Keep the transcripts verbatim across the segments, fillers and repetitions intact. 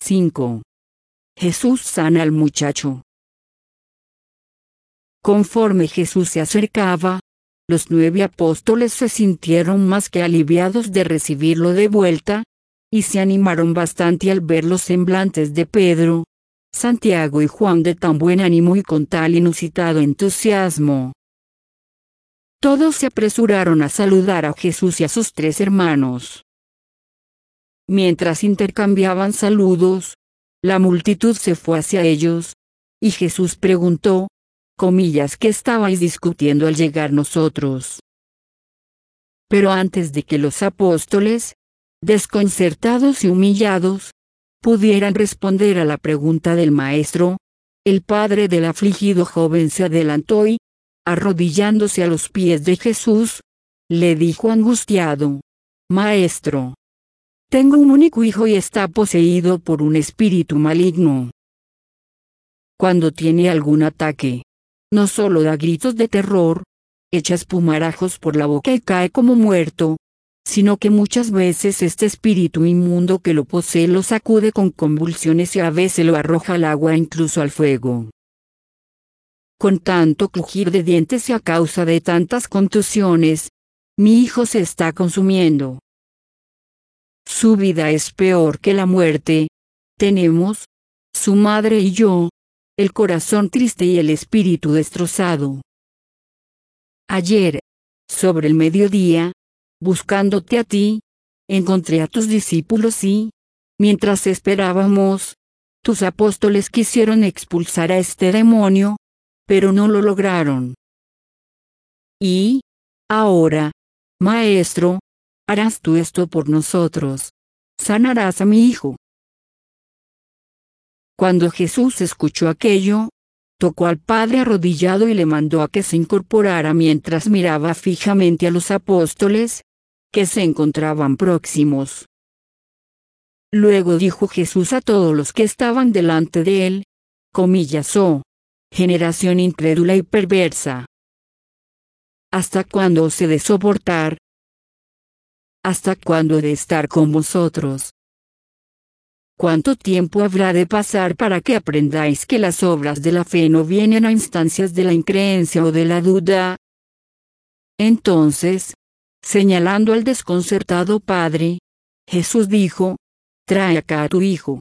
cinco. Jesús sana al muchacho. Conforme Jesús se acercaba, los nueve apóstoles se sintieron más que aliviados de recibirlo de vuelta, y se animaron bastante al ver los semblantes de Pedro, Santiago y Juan de tan buen ánimo y con tal inusitado entusiasmo. Todos se apresuraron a saludar a Jesús y a sus tres hermanos. Mientras intercambiaban saludos, la multitud se fue hacia ellos, y Jesús preguntó, comillas, ¿qué estabais discutiendo al llegar nosotros? Pero antes de que los apóstoles, desconcertados y humillados, pudieran responder a la pregunta del maestro, el padre del afligido joven se adelantó y, arrodillándose a los pies de Jesús, le dijo angustiado, Maestro, tengo un único hijo y está poseído por un espíritu maligno. Cuando tiene algún ataque, no solo da gritos de terror, echa espumarajos por la boca y cae como muerto, sino que muchas veces este espíritu inmundo que lo posee lo sacude con convulsiones y a veces lo arroja al agua e incluso al fuego. Con tanto crujir de dientes y a causa de tantas contusiones, mi hijo se está consumiendo. Su vida es peor que la muerte. Tenemos, su madre y yo, el corazón triste y el espíritu destrozado. Ayer, sobre el mediodía, buscándote a ti, encontré a tus discípulos y, mientras esperábamos, tus apóstoles quisieron expulsar a este demonio, pero no lo lograron. Y, ahora, Maestro, harás tú esto por nosotros, sanarás a mi hijo. Cuando Jesús escuchó aquello, tocó al Padre arrodillado y le mandó a que se incorporara mientras miraba fijamente a los apóstoles, que se encontraban próximos. Luego dijo Jesús a todos los que estaban delante de él, comillas, oh, generación incrédula y perversa. ¿Hasta cuándo os he de soportar? ¿Hasta cuándo he de estar con vosotros? ¿Cuánto tiempo habrá de pasar para que aprendáis que las obras de la fe no vienen a instancias de la increencia o de la duda? Entonces, señalando al desconcertado padre, Jesús dijo, trae acá a tu hijo.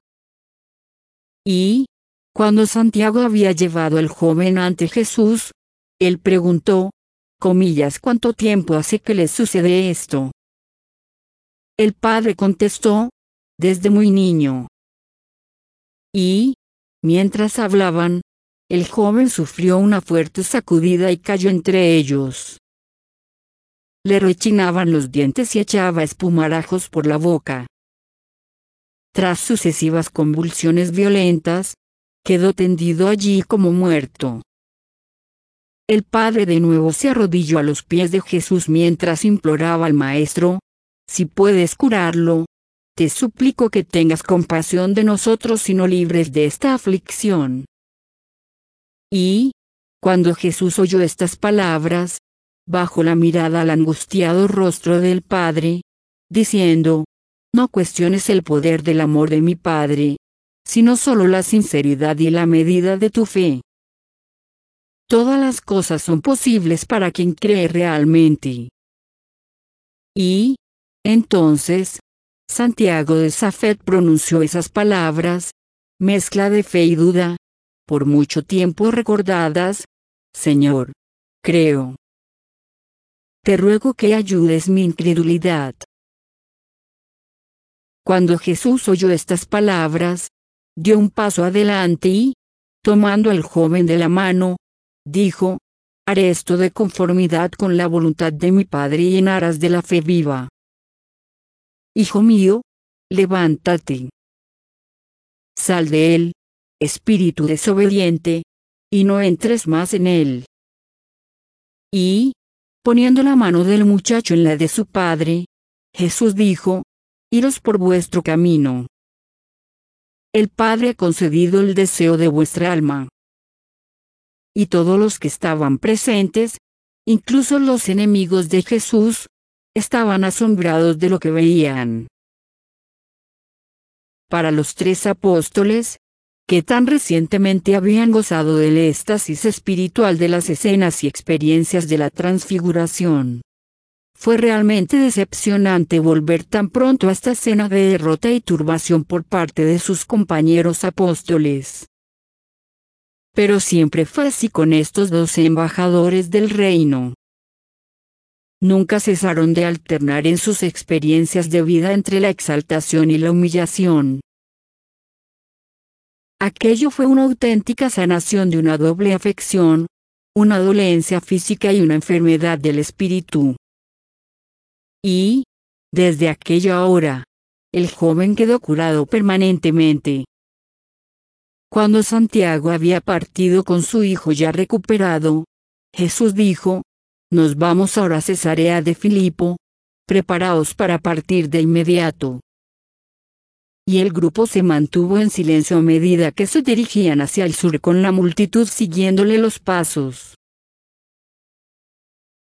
Y, cuando Santiago había llevado al joven ante Jesús, él preguntó, comillas, ¿cuánto tiempo hace que le sucede esto? El padre contestó, desde muy niño. Y, mientras hablaban, el joven sufrió una fuerte sacudida y cayó entre ellos. Le rechinaban los dientes y echaba espumarajos por la boca. Tras sucesivas convulsiones violentas, quedó tendido allí como muerto. El padre de nuevo se arrodilló a los pies de Jesús mientras imploraba al maestro, si puedes curarlo, te suplico que tengas compasión de nosotros y nos libres de esta aflicción. Y, cuando Jesús oyó estas palabras, bajó la mirada al angustiado rostro del Padre, diciendo, no cuestiones el poder del amor de mi Padre, sino solo la sinceridad y la medida de tu fe. Todas las cosas son posibles para quien cree realmente. Y, entonces, Santiago de Safed pronunció esas palabras, mezcla de fe y duda, por mucho tiempo recordadas, Señor, creo. Te ruego que ayudes mi incredulidad. Cuando Jesús oyó estas palabras, dio un paso adelante y, tomando al joven de la mano, dijo, haré esto de conformidad con la voluntad de mi Padre y en aras de la fe viva. Hijo mío, levántate. Sal de él, espíritu desobediente, y no entres más en él. Y, poniendo la mano del muchacho en la de su padre, Jesús dijo, iros por vuestro camino. El Padre ha concedido el deseo de vuestra alma. Y todos los que estaban presentes, incluso los enemigos de Jesús, estaban asombrados de lo que veían. Para los tres apóstoles, que tan recientemente habían gozado del éxtasis espiritual de las escenas y experiencias de la transfiguración, fue realmente decepcionante volver tan pronto a esta escena de derrota y turbación por parte de sus compañeros apóstoles. Pero siempre fue así con estos dos embajadores del reino. Nunca cesaron de alternar en sus experiencias de vida entre la exaltación y la humillación. Aquello fue una auténtica sanación de una doble afección, una dolencia física y una enfermedad del espíritu. Y, desde aquella hora, el joven quedó curado permanentemente. Cuando Santiago había partido con su hijo ya recuperado, Jesús dijo: «Nos vamos ahora a Cesarea de Filipo, preparaos para partir de inmediato». Y el grupo se mantuvo en silencio a medida que se dirigían hacia el sur con la multitud siguiéndole los pasos.